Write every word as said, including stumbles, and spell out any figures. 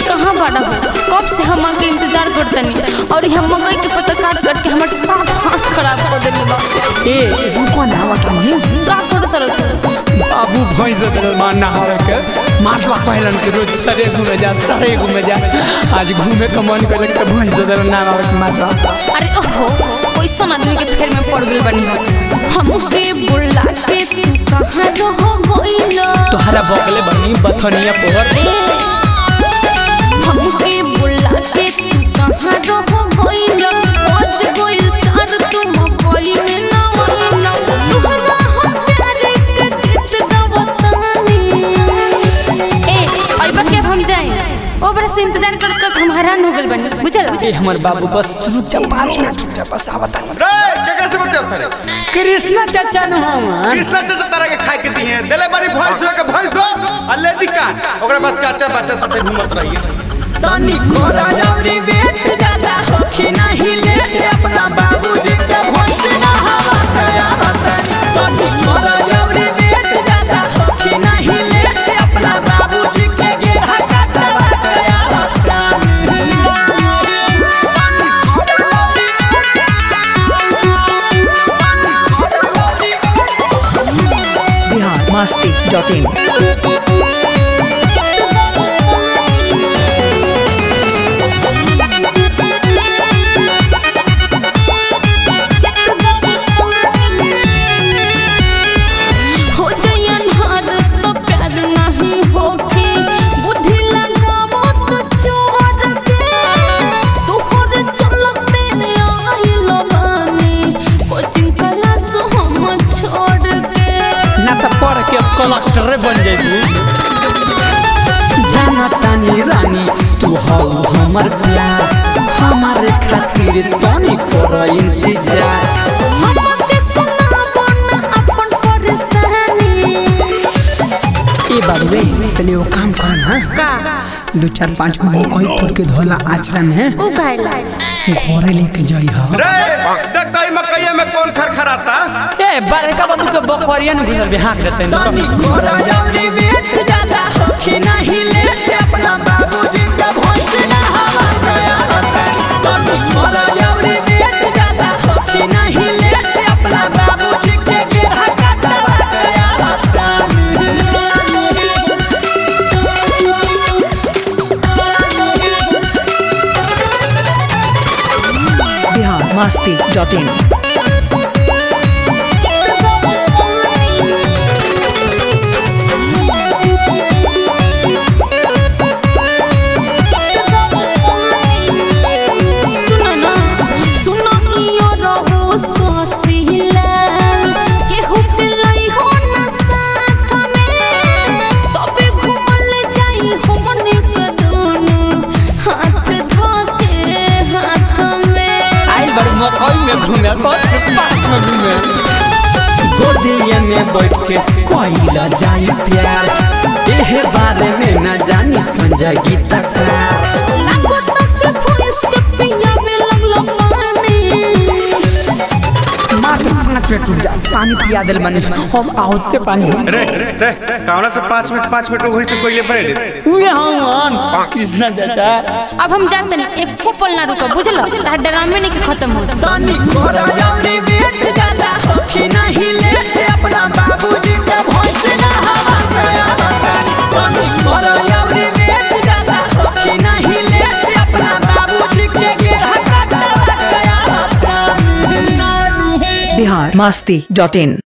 कहाँ बाड़ा हो? कब से हम के इंतजार करतनी और हम मकई के पत्ता काट काट के हमारे साथ हाथ खराब कर देली बा। ए रुको ना बतानी का करत रह बाबू भैंस दल मारना हवे के मारवा कहलन के रोज सरे घूमे जा सरे घूमे जा आज घूमे के मन करे के भैंस दल ना हवे के मारवा। अरे ओहो कैसन आदमी के फेर में पड़ गेल बनी हम के बुला के तू कहां रह गइल तोहरा बगले बनी बथनिया पोहर हम के बुला के तू कहां रह गइल आज गइल तार तू मकई में ना आइल तोहरा हम प्यारे के गीत गवतानी ए अइबा के हम जाए ओ बड़ा से इंतजार कर कर हम हैरान हो गेल बनी बुझल ए हमर बाबू बस रुक जा पाँच मिनट रुक जा बस आवता रे के कैसे बच्चे उठले कृष्णा चाचा न हम कृष्णा चाचा तारा के खाए के दिए देले बारी भैंस धो के भैंस दो अल्ले दिका ओकरा बाद चाचा बच्चा सब घूमत रहिए तनी कोरा जौरी वेट ज्यादा होखी नहीं लेट अपना बाबूजी के भैंस ना हवा गया तनी कोरा जौरी वेट ज्यादा होखी नहीं लेट अपना बाबूजी के गेहा काटवा गया Bihar Masti dot in collector बन जाइबू जाना तानी रानी तू हौ हमर प्यार हमारे खातिर तनी कर इंतजार हमके सुनाबो ना अपन परेशानी ए बाबू तले वो काम कर ना का दो चार पाँच गो मकई तोड़ के धोला आचरा में उ कहला घरे लेके जाई ह रे देख तई मकईया में कौन खरखराता ए बड़का बाबू के बकरिया न घुसल बिहाक देते हैं तनी कोरा जौरी वेट ज्यादा होखी नहीं लेट अपना बाबूजी के भैंस ना हवा गया तनी कोरा जौरी वेट ज्यादा होखी नहीं लेट अपना बाबूजी के गेहा काटवा गया बिहार मस्ती डॉट इन गोदिया में बैठ के कोइला जाई प्यार एह बारे में न जानी संजय गीतकार लागो तक पुलिस के पिया में लगलो पानी मात्र पाँच मिनट रुक जा पानी पिया दिल मने हम आवते पानी रे रे कावना से पाँच मिनट पाँच मिनट घड़ी से कोइले पड़े उहे हम कृष्णा चाचा अब हम जानते नहीं एक को पल ना रुको बुझलो तार ड्रामे नहीं के खत्म हो तनी कोरा जौरी वेट ज्यादा होखी नहीं लेट अपना बाबूजी के भैंस ना हवा गया तनी कोरा जौरी वेट ज्यादा होखी नहीं लेट अपना बाबूजी के गेहा काटवा गया बिहार मस्ती डॉट इन